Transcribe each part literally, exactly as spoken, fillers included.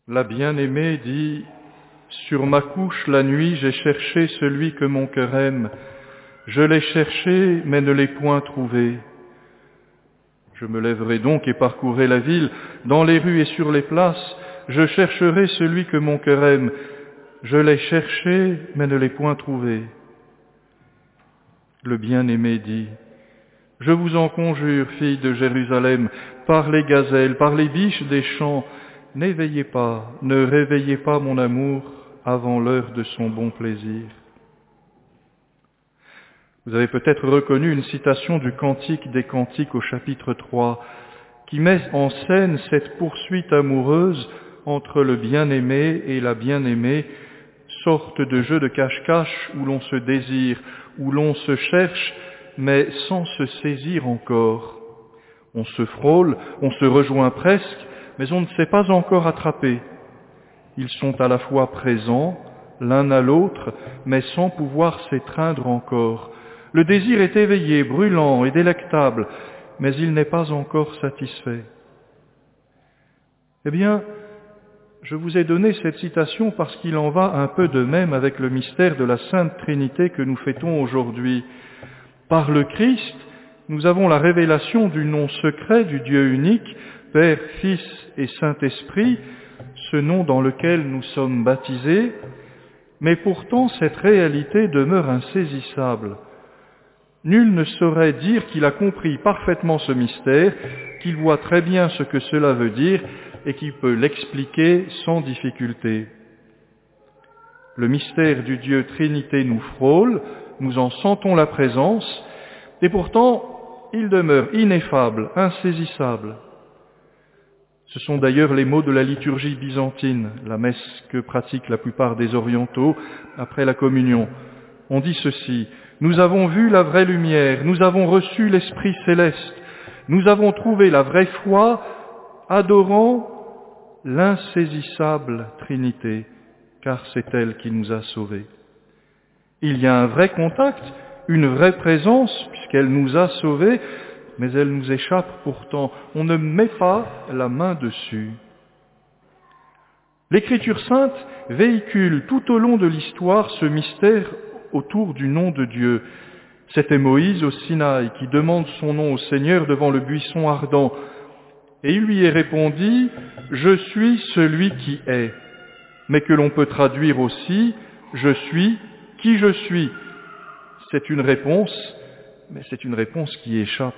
La bien-aimée dit « Sur ma couche la nuit j'ai cherché celui que mon cœur aime. Je l'ai cherché, mais ne l'ai point trouvé. Je me lèverai donc et parcourrai la ville, dans les rues et sur les places. Je chercherai celui que mon cœur aime. Je l'ai cherché, mais ne l'ai point trouvé. » Le bien-aimé dit « Je vous en conjure, filles de Jérusalem, par les gazelles, par les biches des champs, n'éveillez pas, ne réveillez pas mon amour avant l'heure de son bon plaisir. » Vous avez peut-être reconnu une citation du Cantique des Cantiques au chapitre trois, qui met en scène cette poursuite amoureuse entre le bien-aimé et la bien-aimée, sorte de jeu de cache-cache où l'on se désire, où l'on se cherche, mais sans se saisir encore. On se frôle, on se rejoint presque, mais on ne s'est pas encore attrapé. Ils sont à la fois présents, l'un à l'autre, mais sans pouvoir s'étreindre encore. Le désir est éveillé, brûlant et délectable, mais il n'est pas encore satisfait. Eh bien, je vous ai donné cette citation parce qu'il en va un peu de même avec le mystère de la Sainte Trinité que nous fêtons aujourd'hui. Par le Christ, nous avons la révélation du nom secret du Dieu unique, Père, Fils et Saint-Esprit, ce nom dans lequel nous sommes baptisés, mais pourtant cette réalité demeure insaisissable. Nul ne saurait dire qu'il a compris parfaitement ce mystère, qu'il voit très bien ce que cela veut dire et qu'il peut l'expliquer sans difficulté. Le mystère du Dieu Trinité nous frôle, nous en sentons la présence, et pourtant il demeure ineffable, insaisissable. Ce sont d'ailleurs les mots de la liturgie byzantine, la messe que pratiquent la plupart des orientaux après la communion. On dit ceci: « Nous avons vu la vraie lumière, nous avons reçu l'Esprit céleste, nous avons trouvé la vraie foi, adorant l'insaisissable Trinité, car c'est elle qui nous a sauvés. » Il y a un vrai contact, une vraie présence, puisqu'elle nous a sauvés, mais elle nous échappe pourtant. On ne met pas la main dessus. L'Écriture sainte véhicule tout au long de l'histoire ce mystère autour du nom de Dieu. C'était Moïse au Sinaï qui demande son nom au Seigneur devant le buisson ardent. Et il lui est répondu « Je suis celui qui est », mais que l'on peut traduire aussi « Je suis qui je suis ». C'est une réponse, mais c'est une réponse qui échappe.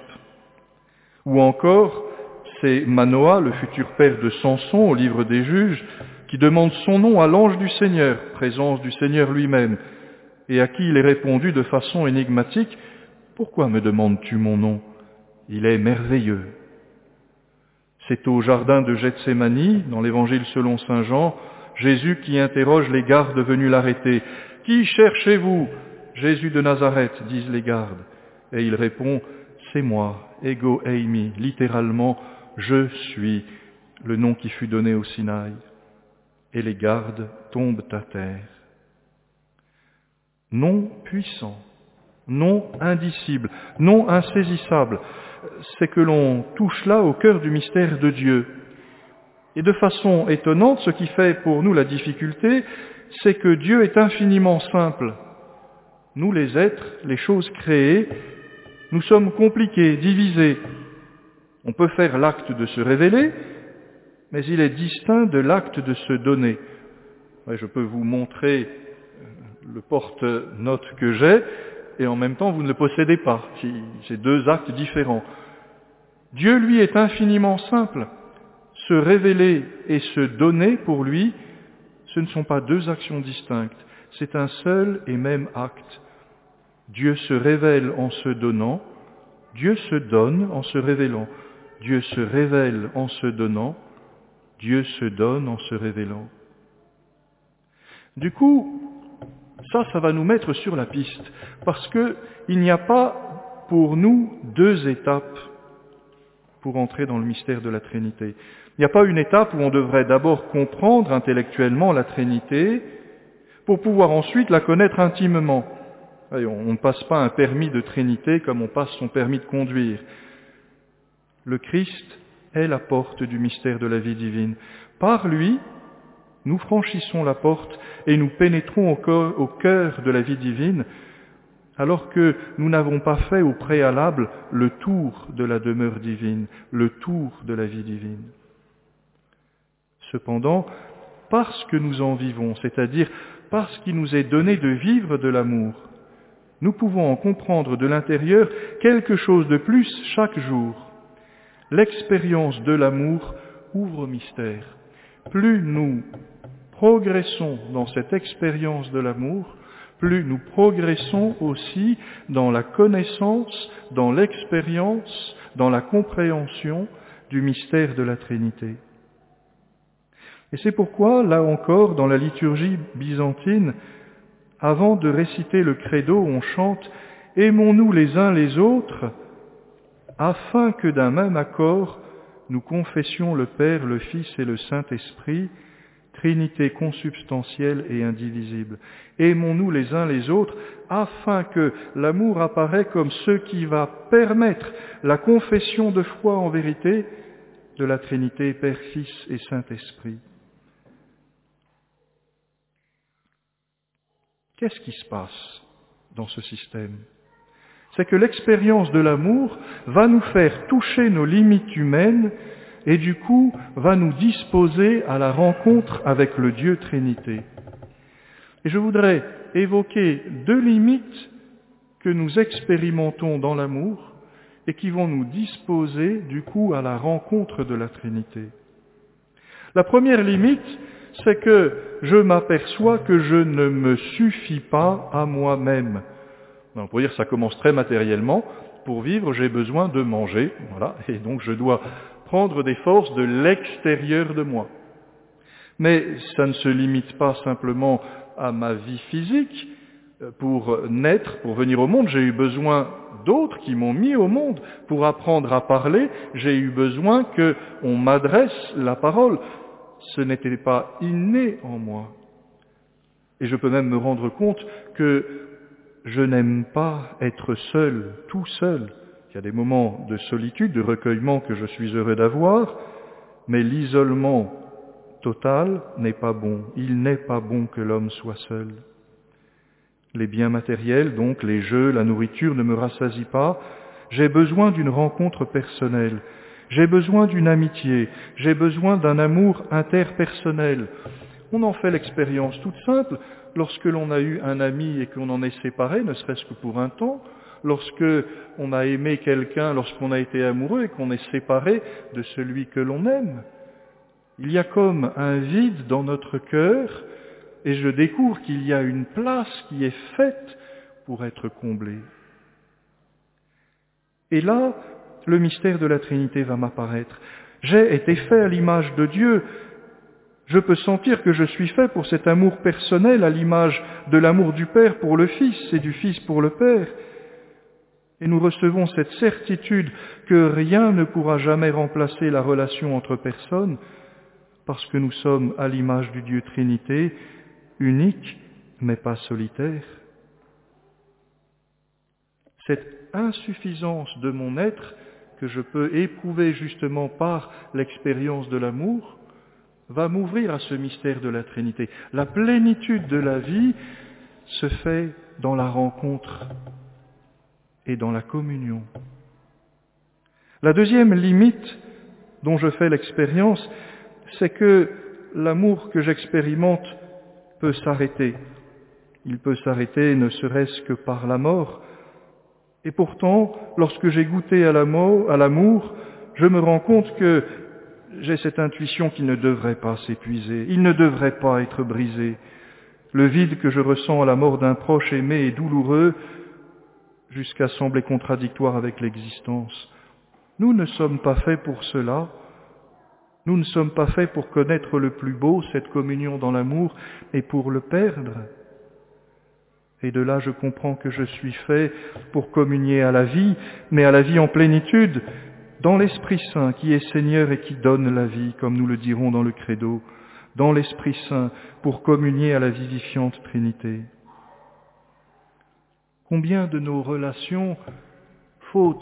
Ou encore, c'est Manoah, le futur père de Samson au livre des Juges, qui demande son nom à l'ange du Seigneur, présence du Seigneur lui-même, et à qui il est répondu de façon énigmatique « Pourquoi me demandes-tu mon nom ? Il est merveilleux. » C'est au jardin de Gethsémani, dans l'Évangile selon saint Jean, Jésus qui interroge les gardes venus l'arrêter. « Qui cherchez-vous ? » « Jésus de Nazareth, disent les gardes. Et il répond « C'est moi, ego eimi », littéralement « Je suis », le nom qui fut donné au Sinaï. Et les gardes tombent à terre. Nom puissant, nom indicible, nom insaisissable, c'est que l'on touche là au cœur du mystère de Dieu. Et de façon étonnante, ce qui fait pour nous la difficulté, c'est que Dieu est infiniment simple. Nous, les êtres, les choses créées, nous sommes compliqués, divisés. On peut faire l'acte de se révéler, mais il est distinct de l'acte de se donner. Je peux vous montrer le porte-notes que j'ai, et en même temps vous ne le possédez pas. C'est deux actes différents. Dieu, lui, est infiniment simple. Se révéler et se donner, pour lui, ce ne sont pas deux actions distinctes. C'est un seul et même acte. Dieu se révèle en se donnant, Dieu se donne en se révélant. Dieu se révèle en se donnant, Dieu se donne en se révélant. Du coup, ça, ça va nous mettre sur la piste, parce que il n'y a pas pour nous deux étapes pour entrer dans le mystère de la Trinité. Il n'y a pas une étape où on devrait d'abord comprendre intellectuellement la Trinité pour pouvoir ensuite la connaître intimement. On ne passe pas un permis de Trinité comme on passe son permis de conduire. Le Christ est la porte du mystère de la vie divine. Par lui, nous franchissons la porte et nous pénétrons au cœur, au cœur de la vie divine, alors que nous n'avons pas fait au préalable le tour de la demeure divine, le tour de la vie divine. Cependant, parce que nous en vivons, c'est-à-dire parce qu'il nous est donné de vivre de l'amour, nous pouvons en comprendre de l'intérieur quelque chose de plus chaque jour. L'expérience de l'amour ouvre au mystère. Plus nous progressons dans cette expérience de l'amour, plus nous progressons aussi dans la connaissance, dans l'expérience, dans la compréhension du mystère de la Trinité. Et c'est pourquoi, là encore, dans la liturgie byzantine, avant de réciter le credo, on chante « Aimons-nous les uns les autres, afin que d'un même accord, nous confessions le Père, le Fils et le Saint-Esprit, Trinité consubstantielle et indivisible. Aimons-nous les uns les autres, afin que l'amour apparaît comme ce qui va permettre la confession de foi en vérité de la Trinité, Père, Fils et Saint-Esprit. » Qu'est-ce qui se passe dans ce système ? C'est que l'expérience de l'amour va nous faire toucher nos limites humaines et du coup va nous disposer à la rencontre avec le Dieu Trinité. Et je voudrais évoquer deux limites que nous expérimentons dans l'amour et qui vont nous disposer du coup à la rencontre de la Trinité. La première limite, c'est que je m'aperçois que je ne me suffis pas à moi-même. On pourrait dire que ça commence très matériellement. Pour vivre, j'ai besoin de manger, voilà, et donc je dois prendre des forces de l'extérieur de moi. Mais ça ne se limite pas simplement à ma vie physique. Pour naître, pour venir au monde, j'ai eu besoin d'autres qui m'ont mis au monde. Pour apprendre à parler, j'ai eu besoin qu'on m'adresse la parole. Ce n'était pas inné en moi. Et je peux même me rendre compte que je n'aime pas être seul, tout seul. Il y a des moments de solitude, de recueillement que je suis heureux d'avoir, mais l'isolement total n'est pas bon. Il n'est pas bon que l'homme soit seul. Les biens matériels, donc les jeux, la nourriture ne me rassasient pas. J'ai besoin d'une rencontre personnelle. J'ai besoin d'une amitié. J'ai besoin d'un amour interpersonnel. On en fait l'expérience toute simple lorsque l'on a eu un ami et qu'on en est séparé, ne serait-ce que pour un temps, lorsque on a aimé quelqu'un, lorsqu'on a été amoureux et qu'on est séparé de celui que l'on aime. Il y a comme un vide dans notre cœur et je découvre qu'il y a une place qui est faite pour être comblée. Et là, le mystère de la Trinité va m'apparaître. J'ai été fait à l'image de Dieu. Je peux sentir que je suis fait pour cet amour personnel à l'image de l'amour du Père pour le Fils et du Fils pour le Père. Et nous recevons cette certitude que rien ne pourra jamais remplacer la relation entre personnes parce que nous sommes à l'image du Dieu Trinité, unique mais pas solitaire. Cette insuffisance de mon être que je peux éprouver justement par l'expérience de l'amour va m'ouvrir à ce mystère de la Trinité. La plénitude de la vie se fait dans la rencontre et dans la communion. La deuxième limite dont je fais l'expérience, c'est que l'amour que j'expérimente peut s'arrêter. Il peut s'arrêter ne serait-ce que par la mort. Et pourtant, lorsque j'ai goûté à l'amour, je me rends compte que j'ai cette intuition qui ne devrait pas s'épuiser, il ne devrait pas être brisé. Le vide que je ressens à la mort d'un proche aimé est douloureux jusqu'à sembler contradictoire avec l'existence. Nous ne sommes pas faits pour cela. Nous ne sommes pas faits pour connaître le plus beau, cette communion dans l'amour, et pour le perdre. Et de là, je comprends que je suis fait pour communier à la vie, mais à la vie en plénitude, dans l'Esprit Saint qui est Seigneur et qui donne la vie, comme nous le dirons dans le Credo, dans l'Esprit Saint pour communier à la vivifiante Trinité. Combien de nos relations, faute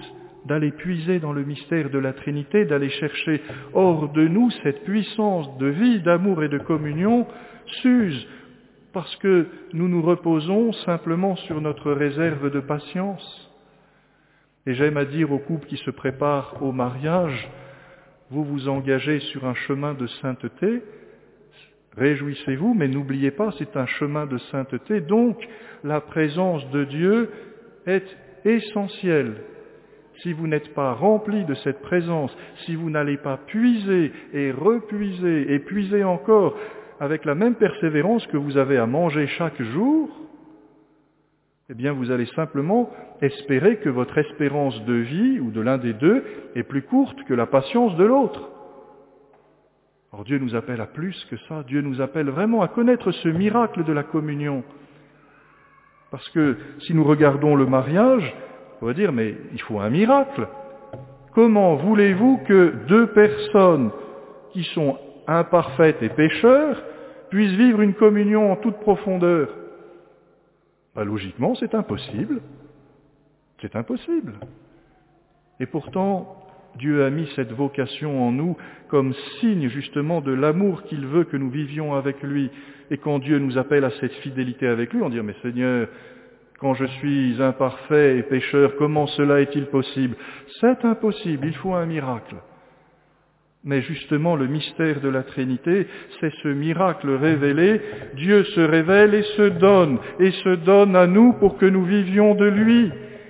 d'aller puiser dans le mystère de la Trinité, d'aller chercher hors de nous cette puissance de vie, d'amour et de communion, s'use parce que nous nous reposons simplement sur notre réserve de patience. Et j'aime à dire aux couples qui se préparent au mariage, vous vous engagez sur un chemin de sainteté, réjouissez-vous, mais n'oubliez pas, c'est un chemin de sainteté, donc la présence de Dieu est essentielle. Si vous n'êtes pas rempli de cette présence, si vous n'allez pas puiser et repuiser et puiser encore avec la même persévérance que vous avez à manger chaque jour, eh bien vous allez simplement espérer que votre espérance de vie, ou de l'un des deux, est plus courte que la patience de l'autre. Or Dieu nous appelle à plus que ça, Dieu nous appelle vraiment à connaître ce miracle de la communion. Parce que si nous regardons le mariage, on va dire, mais il faut un miracle. Comment voulez-vous que deux personnes qui sont imparfaites et pécheurs puissent vivre une communion en toute profondeur ? Ben, logiquement, c'est impossible. C'est impossible. Et pourtant, Dieu a mis cette vocation en nous comme signe justement de l'amour qu'il veut que nous vivions avec lui. Et quand Dieu nous appelle à cette fidélité avec lui, on dit « Mais Seigneur, quand je suis imparfait et pécheur, comment cela est-il possible ?» C'est impossible, il faut un miracle. Mais justement, le mystère de la Trinité, c'est ce miracle révélé. Dieu se révèle et se donne, et se donne à nous pour que nous vivions de lui.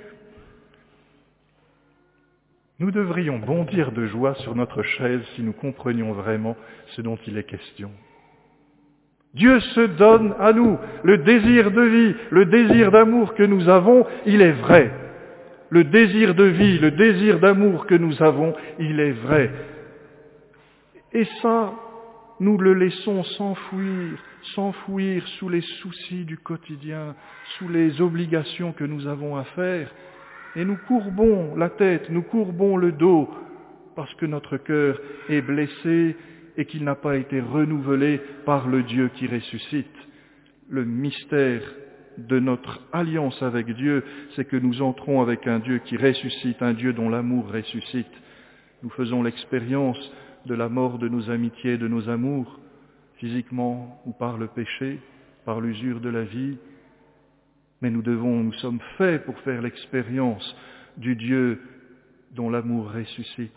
Nous devrions bondir de joie sur notre chaise si nous comprenions vraiment ce dont il est question. Dieu se donne à nous. Le désir de vie, le désir d'amour que nous avons, il est vrai. Le désir de vie, le désir d'amour que nous avons, il est vrai. Et ça, nous le laissons s'enfouir, s'enfouir sous les soucis du quotidien, sous les obligations que nous avons à faire. Et nous courbons la tête, nous courbons le dos, parce que notre cœur est blessé et qu'il n'a pas été renouvelé par le Dieu qui ressuscite. Le mystère de notre alliance avec Dieu, c'est que nous entrons avec un Dieu qui ressuscite, un Dieu dont l'amour ressuscite. Nous faisons l'expérience de la mort de nos amitiés, de nos amours, physiquement ou par le péché, par l'usure de la vie. Mais nous devons, nous sommes faits pour faire l'expérience du Dieu dont l'amour ressuscite.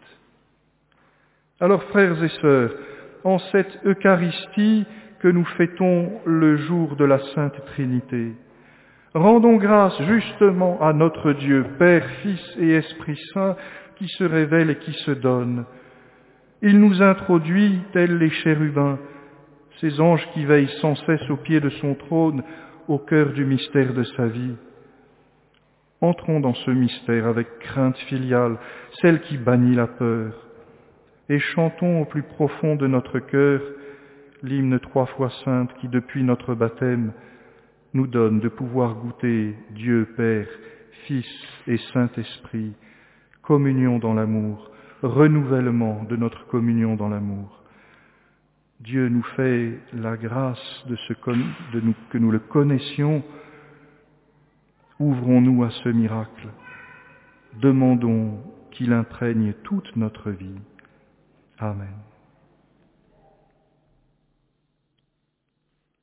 Alors, frères et sœurs, en cette Eucharistie que nous fêtons le jour de la Sainte Trinité, rendons grâce justement à notre Dieu, Père, Fils et Esprit Saint, qui se révèle et qui se donne. Il nous introduit, tels les chérubins, ces anges qui veillent sans cesse au pied de son trône, au cœur du mystère de sa vie. Entrons dans ce mystère avec crainte filiale, celle qui bannit la peur, et chantons au plus profond de notre cœur l'hymne trois fois sainte qui, depuis notre baptême, nous donne de pouvoir goûter Dieu Père, Fils et Saint-Esprit, communion dans l'amour, renouvellement de notre communion dans l'amour. Dieu nous fait la grâce de, ce, de nous, que nous le connaissions. Ouvrons-nous à ce miracle. Demandons qu'il imprègne toute notre vie. Amen.